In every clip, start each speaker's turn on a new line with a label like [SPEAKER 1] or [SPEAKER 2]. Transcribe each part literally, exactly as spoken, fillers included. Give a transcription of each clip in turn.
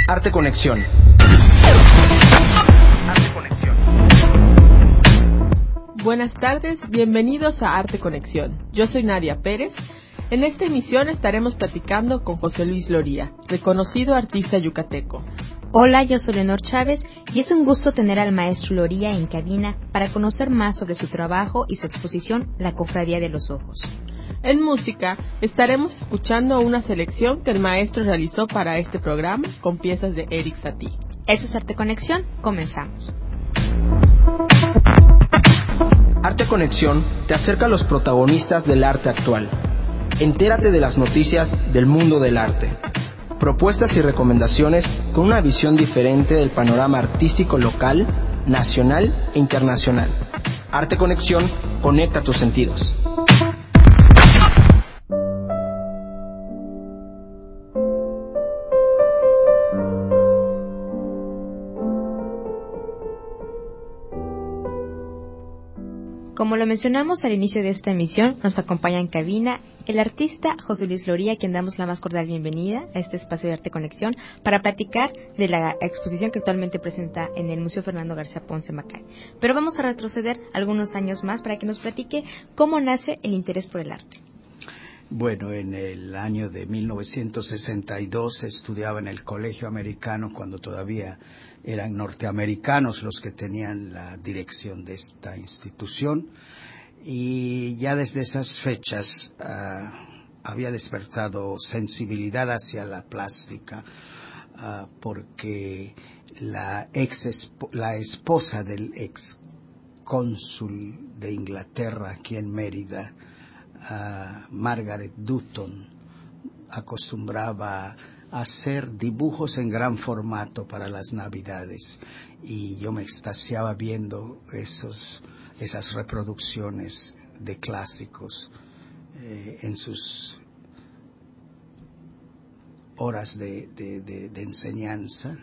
[SPEAKER 1] Arte Conexión. Arte Conexión.
[SPEAKER 2] Buenas tardes, bienvenidos a Arte Conexión. Yo soy Nadia Pérez. En esta emisión estaremos platicando con José Luis Loría, reconocido artista yucateco.
[SPEAKER 3] Hola, yo soy Leonor Chávez y es un gusto tener al maestro Loría en cabina para conocer más sobre su trabajo y su exposición La Cofradía de los Ojos.
[SPEAKER 2] En música estaremos escuchando una selección que el maestro realizó para este programa con piezas de Eric Satie.
[SPEAKER 3] Eso es Arte Conexión, comenzamos.
[SPEAKER 1] Arte Conexión te acerca a los protagonistas del arte actual. Entérate de las noticias del mundo del arte. Propuestas y recomendaciones con una visión diferente del panorama artístico local, nacional e internacional. Arte Conexión conecta tus sentidos.
[SPEAKER 3] Como lo mencionamos al inicio de esta emisión, nos acompaña en cabina el artista José Luis Loría, a quien damos la más cordial bienvenida a este espacio de Arte Conexión para platicar de la exposición que actualmente presenta en el Museo Fernando García Ponce Macay. Pero vamos a retroceder algunos años más para que nos platique cómo nace el interés por el arte.
[SPEAKER 4] Bueno, en el año de mil novecientos sesenta y dos estudiaba en el Colegio Americano cuando todavía eran norteamericanos los que tenían la dirección de esta institución, y ya desde esas fechas uh, había despertado sensibilidad hacia la plástica, uh, porque la ex la esposa del ex cónsul de Inglaterra aquí en Mérida, uh, Margaret Dutton, acostumbraba a hacer dibujos en gran formato para las Navidades, y yo me extasiaba viendo esos, esas reproducciones de clásicos eh, en sus horas de, de, de, de enseñanza,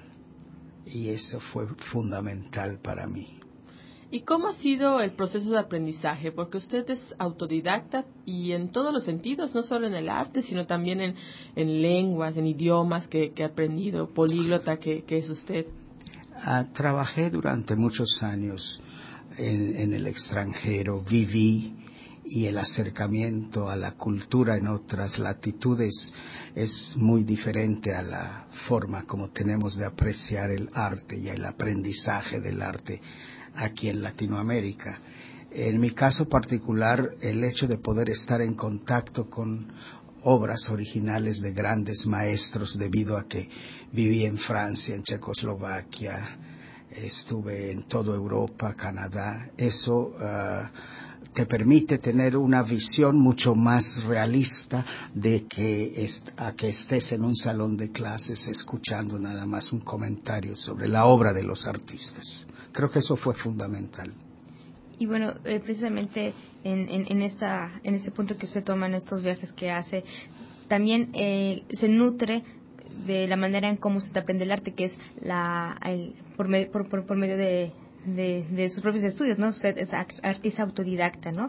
[SPEAKER 4] y eso fue fundamental para mí.
[SPEAKER 2] ¿Y cómo ha sido el proceso de aprendizaje? Porque usted es autodidacta y en todos los sentidos, no solo en el arte, sino también en, en lenguas, en idiomas que, que ha aprendido, políglota que, que es usted.
[SPEAKER 4] Uh, trabajé durante muchos años en, en el extranjero, viví, y el acercamiento a la cultura en otras latitudes es muy diferente a la forma como tenemos de apreciar el arte y el aprendizaje del arte aquí en Latinoamérica. En mi caso particular, el hecho de poder estar en contacto con obras originales de grandes maestros, debido a que viví en Francia, en Checoslovaquia, estuve en toda Europa, Canadá, eso uh, te permite tener una visión mucho más realista de que est- a que estés en un salón de clases escuchando nada más un comentario sobre la obra de los artistas. Creo que eso fue fundamental.
[SPEAKER 3] Y bueno, eh, precisamente en, en, en, esta, en este punto que usted toma en estos viajes que hace, también eh, se nutre de la manera en cómo usted aprende el arte, que es la el, por, me, por, por, por medio de, de, de sus propios estudios, ¿no? Usted es artista autodidacta, ¿no?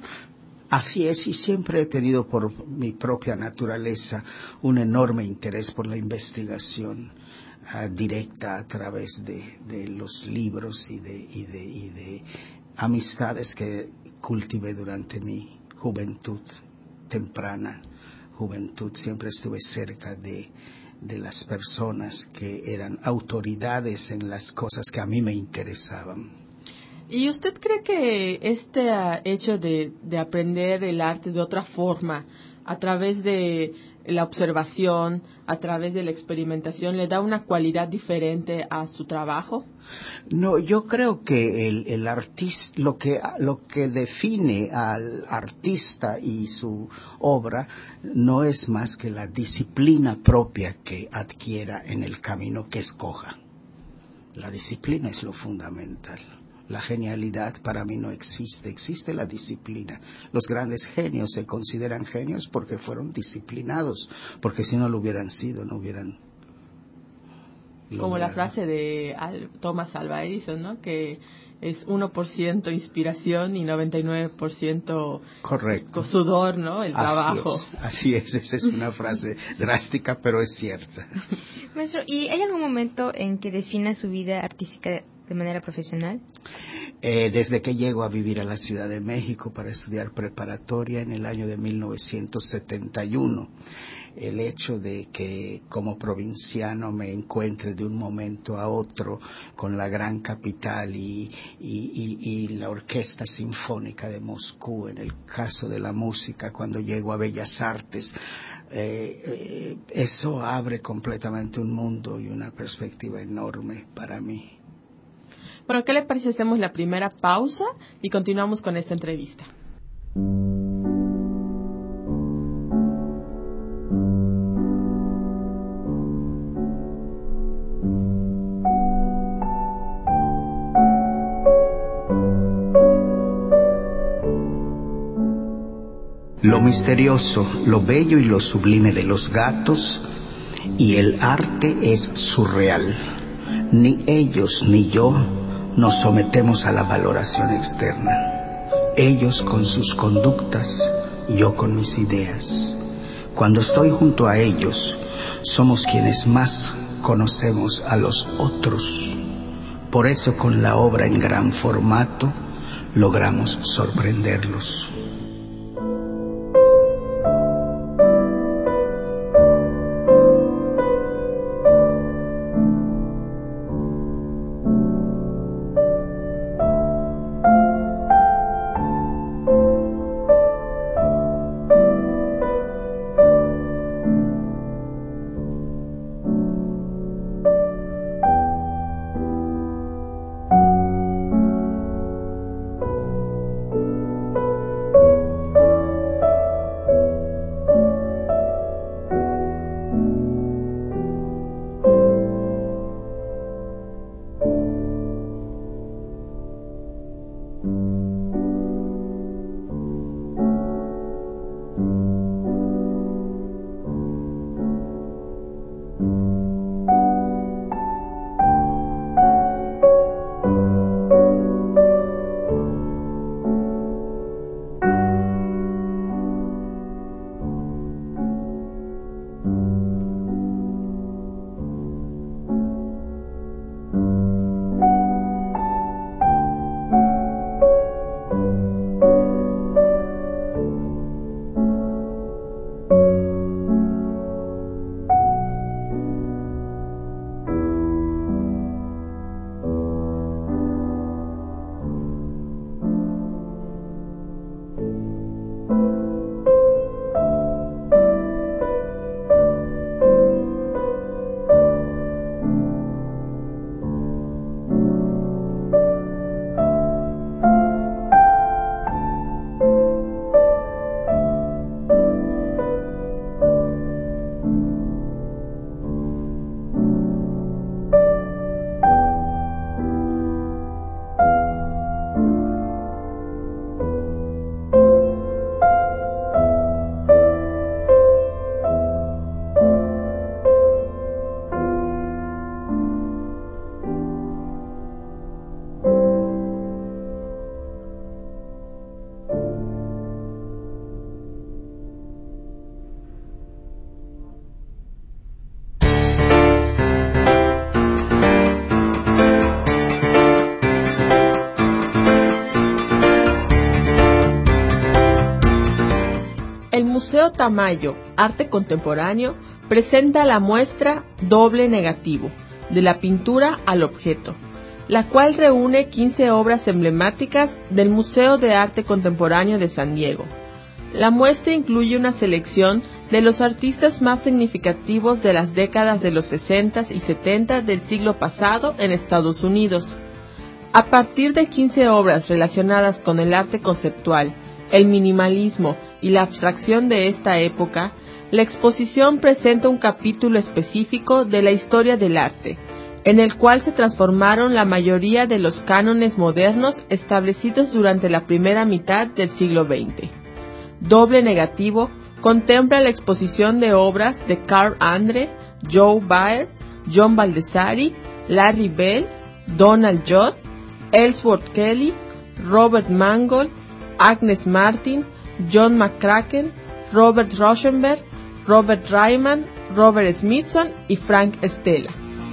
[SPEAKER 4] Así es, y siempre he tenido por mi propia naturaleza un enorme interés por la investigación uh, directa a través de, de los libros y de, y, de, y de amistades que cultivé durante mi juventud, temprana juventud. Siempre estuve cerca de, de las personas que eran autoridades en las cosas que a mí me interesaban.
[SPEAKER 2] ¿Y usted cree que este uh, hecho de, de aprender el arte de otra forma, a través de la observación, a través de la experimentación, le da una cualidad diferente a su trabajo?
[SPEAKER 4] No, yo creo que el, el artista, lo que, lo que define al artista y su obra no es más que la disciplina propia que adquiera en el camino que escoja. La disciplina es lo fundamental. La genialidad para mí no existe, existe la disciplina. Los grandes genios se consideran genios porque fueron disciplinados, porque si no lo hubieran sido, no hubieran
[SPEAKER 2] Como
[SPEAKER 4] logrado.
[SPEAKER 2] la frase de Al- Thomas Alva Edison, ¿no? Que es uno por ciento inspiración y noventa y nueve por ciento
[SPEAKER 4] Correcto.
[SPEAKER 2] sudor, ¿no? El
[SPEAKER 4] Así
[SPEAKER 2] trabajo.
[SPEAKER 4] Es, así es, esa es una frase drástica, pero es cierta.
[SPEAKER 3] Maestro, ¿y hay algún momento en que defina su vida artística de manera profesional?
[SPEAKER 4] Eh, desde que llego a vivir a la Ciudad de México para estudiar preparatoria en el año de mil novecientos setenta y uno. El hecho de que como provinciano me encuentre de un momento a otro con la gran capital y, y, y, y la Orquesta Sinfónica de Moscú, en el caso de la música, cuando llego a Bellas Artes, eh, eh, eso abre completamente un mundo y una perspectiva enorme para mí.
[SPEAKER 2] Bueno, ¿qué le parece? Hacemos la primera pausa y continuamos con esta entrevista.
[SPEAKER 4] Lo misterioso, lo bello y lo sublime de los gatos y el arte es surreal. Ni ellos ni yo nos sometemos a la valoración externa. Ellos con sus conductas, yo con mis ideas. Cuando estoy junto a ellos, somos quienes más conocemos a los otros. Por eso con la obra en gran formato logramos sorprenderlos.
[SPEAKER 2] El Museo Tamayo, Arte Contemporáneo, presenta la muestra Doble Negativo, de la pintura al objeto, la cual reúne quince obras emblemáticas del Museo de Arte Contemporáneo de San Diego. La muestra incluye una selección de los artistas más significativos de las décadas de los sesenta y setenta del siglo pasado en Estados Unidos. A partir de quince obras relacionadas con el arte conceptual, el minimalismo y la abstracción de esta época, la exposición presenta un capítulo específico de la historia del arte, en el cual se transformaron la mayoría de los cánones modernos establecidos durante la primera mitad del siglo veinte. Doble Negativo contempla la exposición de obras de Carl Andre, Joe Baer, John Baldessari, Larry Bell, Donald Judd, Ellsworth Kelly, Robert Mangold, Agnes Martin, John McCracken, Robert Rauschenberg, Robert Ryman, Robert Smithson y Frank Stella.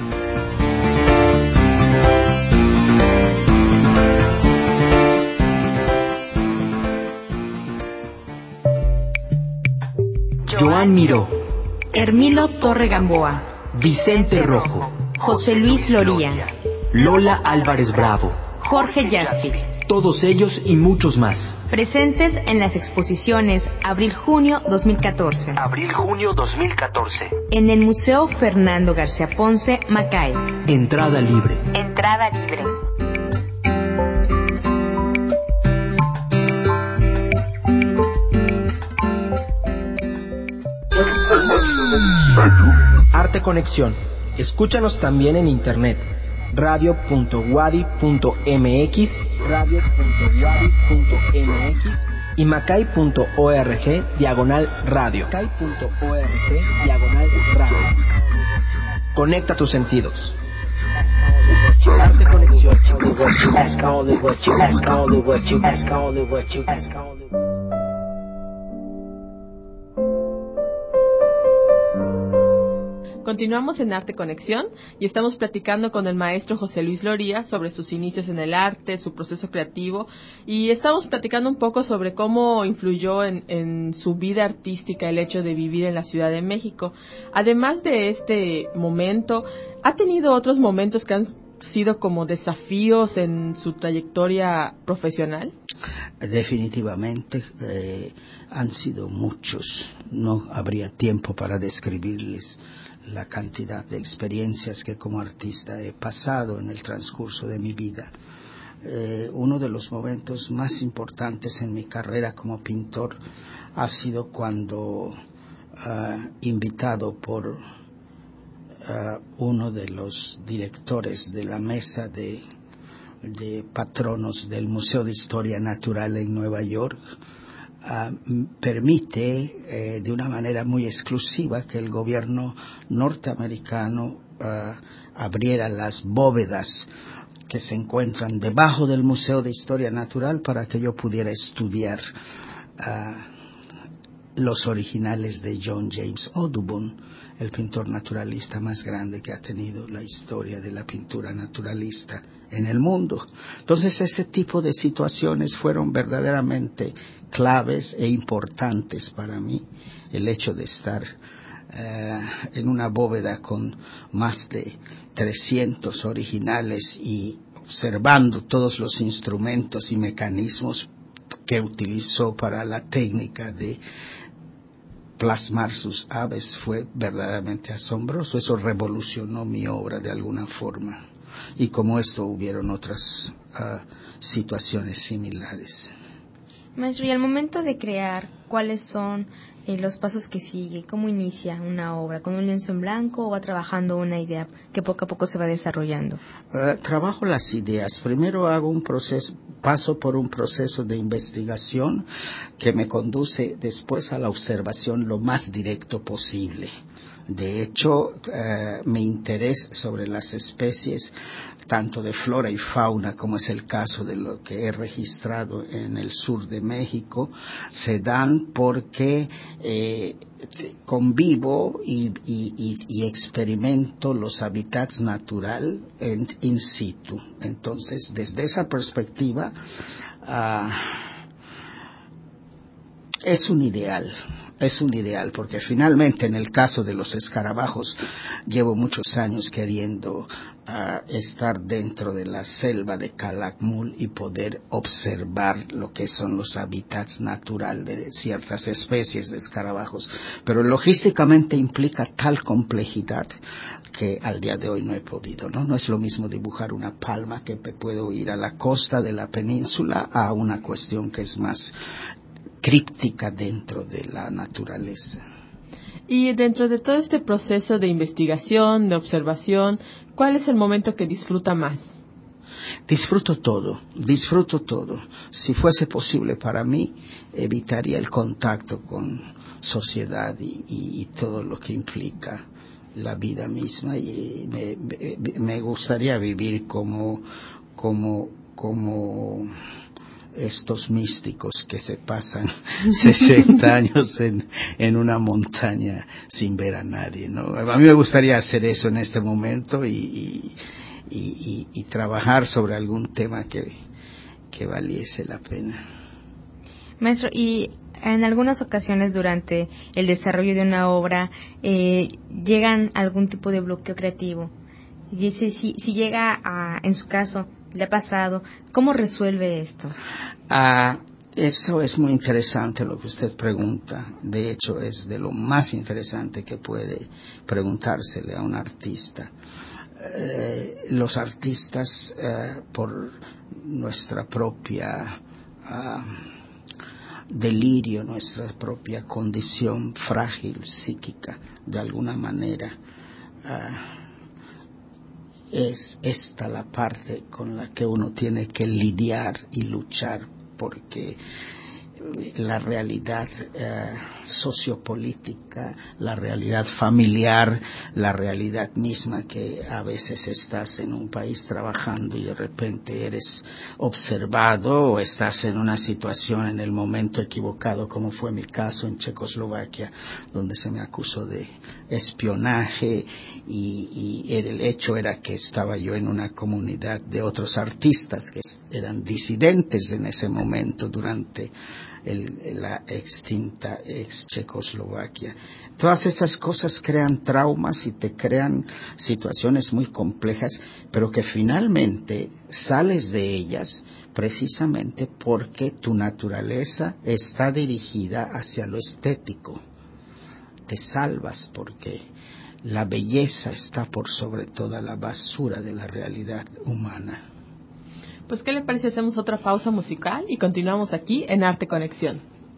[SPEAKER 5] Joan Miró,
[SPEAKER 3] Hermilo Torre Gamboa,
[SPEAKER 5] Vicente Rojo,
[SPEAKER 3] José Luis Loría,
[SPEAKER 5] Lola Álvarez Bravo,
[SPEAKER 3] Jorge Jaspic.
[SPEAKER 5] Todos ellos y muchos más.
[SPEAKER 3] Presentes en las exposiciones Abril-Junio dos mil catorce.
[SPEAKER 5] Abril-Junio dos mil catorce.
[SPEAKER 3] En el Museo Fernando García Ponce, Macay.
[SPEAKER 5] Entrada libre.
[SPEAKER 3] Entrada libre.
[SPEAKER 1] Arte Conexión. Escúchanos también en internet. radio punto wadi punto mx, radio punto wadi punto mx y macay.org diagonal radio. macay.org diagonal radio. Conecta tus sentidos. Arte Conexión.
[SPEAKER 2] Continuamos en Arte Conexión y estamos platicando con el maestro José Luis Loría sobre sus inicios en el arte, su proceso creativo, y estamos platicando un poco sobre cómo influyó en, en su vida artística el hecho de vivir en la Ciudad de México. Además de este momento, ¿ha tenido otros momentos que han sido como desafíos en su trayectoria profesional?
[SPEAKER 4] Definitivamente eh, han sido muchos. No habría tiempo para describirles la cantidad de experiencias que como artista he pasado en el transcurso de mi vida. Eh, uno de los momentos más importantes en mi carrera como pintor ha sido cuando, uh, invitado por uh, uno de los directores de la mesa de, de patronos del Museo de Historia Natural en Nueva York, Uh, permite eh, de una manera muy exclusiva que el gobierno norteamericano uh, abriera las bóvedas que se encuentran debajo del Museo de Historia Natural para que yo pudiera estudiar uh, los originales de John James Audubon, el pintor naturalista más grande que ha tenido la historia de la pintura naturalista en el mundo. Entonces ese tipo de situaciones fueron verdaderamente claves e importantes para mí. El hecho de estar uh, en una bóveda con más de trescientos originales y observando todos los instrumentos y mecanismos que utilizó para la técnica de plasmar sus aves fue verdaderamente asombroso. Eso revolucionó mi obra de alguna forma. Y como esto hubieron otras uh, situaciones similares.
[SPEAKER 3] Maestro, y al momento de crear, ¿cuáles son eh, los pasos que sigue? ¿Cómo inicia una obra? ¿Con un lienzo en blanco o va trabajando una idea que poco a poco se va desarrollando?
[SPEAKER 4] Uh, trabajo las ideas. Primero hago un proceso, paso por un proceso de investigación que me conduce después a la observación lo más directo posible. De hecho, uh, mi interés sobre las especies, tanto de flora y fauna, como es el caso de lo que he registrado en el sur de México, se dan porque eh, convivo y, y, y, y experimento los hábitats naturales en, in situ. Entonces, desde esa perspectiva, uh, es un ideal. Es un ideal, porque finalmente en el caso de los escarabajos llevo muchos años queriendo uh, estar dentro de la selva de Calakmul y poder observar lo que son los hábitats naturales de ciertas especies de escarabajos, pero logísticamente implica tal complejidad que al día de hoy no he podido, ¿no? No es lo mismo dibujar una palma que puedo ir a la costa de la península a una cuestión que es más críptica dentro de la naturaleza.
[SPEAKER 2] Y dentro de todo este proceso de investigación, de observación, ¿cuál es el momento que disfruta más?
[SPEAKER 4] Disfruto todo, disfruto todo. Si fuese posible para mí, evitaría el contacto con sociedad y, y, y todo lo que implica la vida misma, y me, me, me gustaría vivir como, como, como estos místicos que se pasan sesenta años en, en una montaña sin ver a nadie, ¿no? A mí me gustaría hacer eso en este momento y, y, y, y trabajar sobre algún tema que, que valiese la pena.
[SPEAKER 3] Maestro, y en algunas ocasiones durante el desarrollo de una obra eh, llegan algún tipo de bloqueo creativo. Y si, si, si llega a, en su caso, le ha pasado, ¿cómo resuelve esto?
[SPEAKER 4] Ah, eso es muy interesante lo que usted pregunta. De hecho, es de lo más interesante que puede preguntársele a un artista. Eh, los artistas, eh, por nuestra propia uh, delirio, nuestra propia condición frágil, psíquica, de alguna manera, uh, es esta la parte con la que uno tiene que lidiar y luchar, porque la realidad eh, sociopolítica, la realidad familiar, la realidad misma que a veces estás en un país trabajando y de repente eres observado o estás en una situación en el momento equivocado, como fue mi caso en Checoslovaquia, donde se me acusó de espionaje y, y el hecho era que estaba yo en una comunidad de otros artistas que eran disidentes en ese momento durante El, la extinta ex Checoslovaquia. Todas estas cosas crean traumas y te crean situaciones muy complejas, pero que finalmente sales de ellas precisamente porque tu naturaleza está dirigida hacia lo estético. Te salvas porque la belleza está por sobre toda la basura de la realidad humana.
[SPEAKER 2] Pues, ¿qué le parece? Hacemos otra pausa musical y continuamos aquí en Arte Conexión.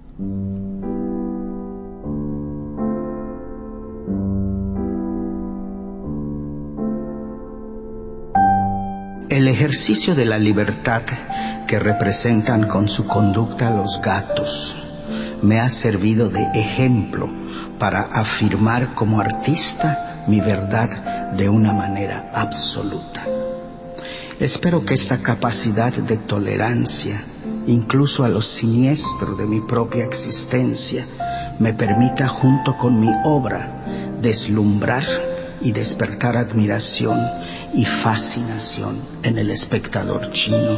[SPEAKER 4] El ejercicio de la libertad que representan con su conducta los gatos me ha servido de ejemplo para afirmar como artista mi verdad de una manera absoluta. Espero que esta capacidad de tolerancia, incluso a lo siniestro de mi propia existencia, me permita junto con mi obra deslumbrar y despertar admiración y fascinación en el espectador chino.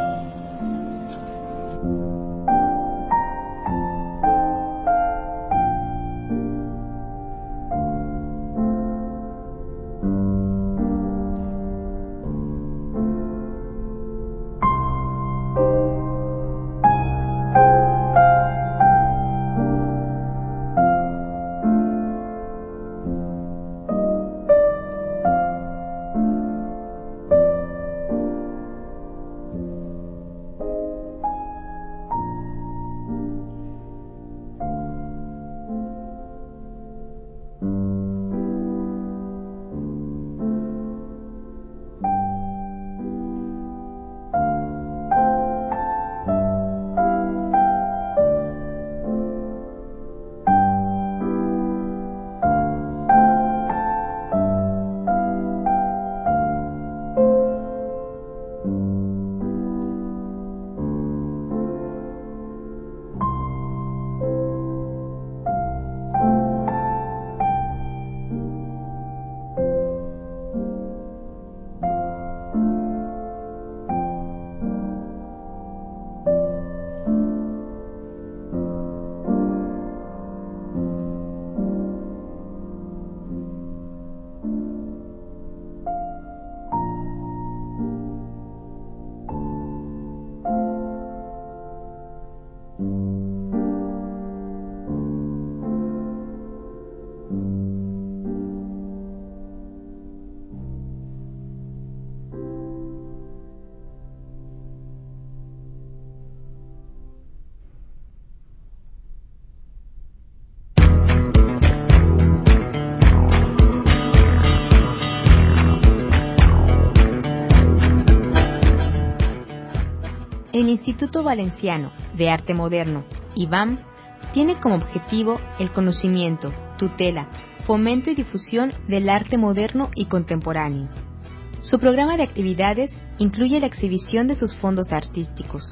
[SPEAKER 3] El Instituto Valenciano de Arte Moderno, I V A M, tiene como objetivo el conocimiento, tutela, fomento y difusión del arte moderno y contemporáneo. Su programa de actividades incluye la exhibición de sus fondos artísticos,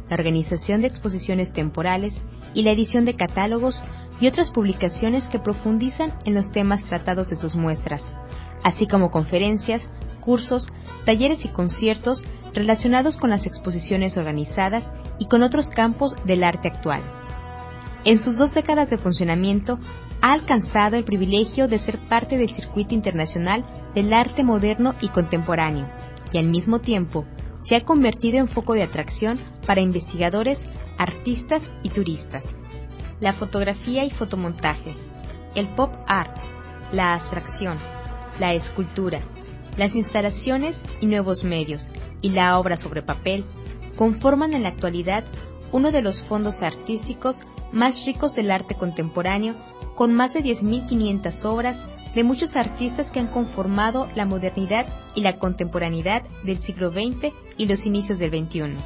[SPEAKER 3] la organización de exposiciones temporales y la edición de catálogos y otras publicaciones que profundizan en los temas tratados de sus muestras, así como conferencias, cursos, talleres y conciertos relacionados con las exposiciones organizadas y con otros campos del arte actual. En sus dos décadas de funcionamiento, ha alcanzado el privilegio de ser parte del circuito internacional del arte moderno y contemporáneo, y al mismo tiempo se ha convertido en foco de atracción para investigadores, artistas y turistas. La fotografía y fotomontaje, el pop art, la abstracción, la escultura, las instalaciones y nuevos medios, y la obra sobre papel, conforman en la actualidad uno de los fondos artísticos más ricos del arte contemporáneo, con más de diez mil quinientas obras de muchos artistas que han conformado la modernidad y la contemporaneidad del siglo veinte y los inicios del veintiuno.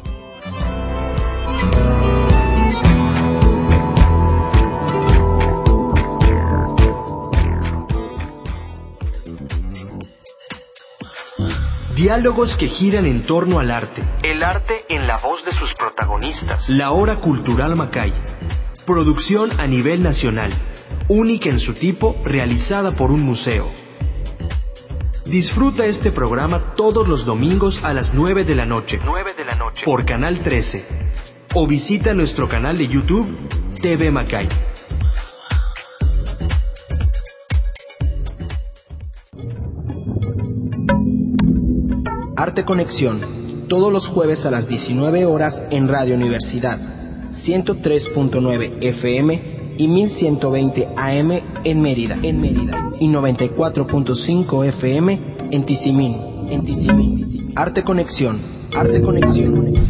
[SPEAKER 5] Diálogos que giran en torno al arte. El arte en la voz de sus protagonistas. La Hora Cultural Macay. Producción a nivel nacional. Única en su tipo, realizada por un museo. Disfruta este programa todos los domingos a las nueve de la noche. nueve de la noche. Por Canal trece. O visita nuestro canal de YouTube, T V Macay.
[SPEAKER 1] Arte Conexión, todos los jueves a las diecinueve horas en Radio Universidad, ciento tres punto nueve F M y mil ciento veinte A M en Mérida, en Mérida, y noventa y cuatro punto cinco F M en Tizimín, en Tizimín. Arte Conexión, Arte Conexión.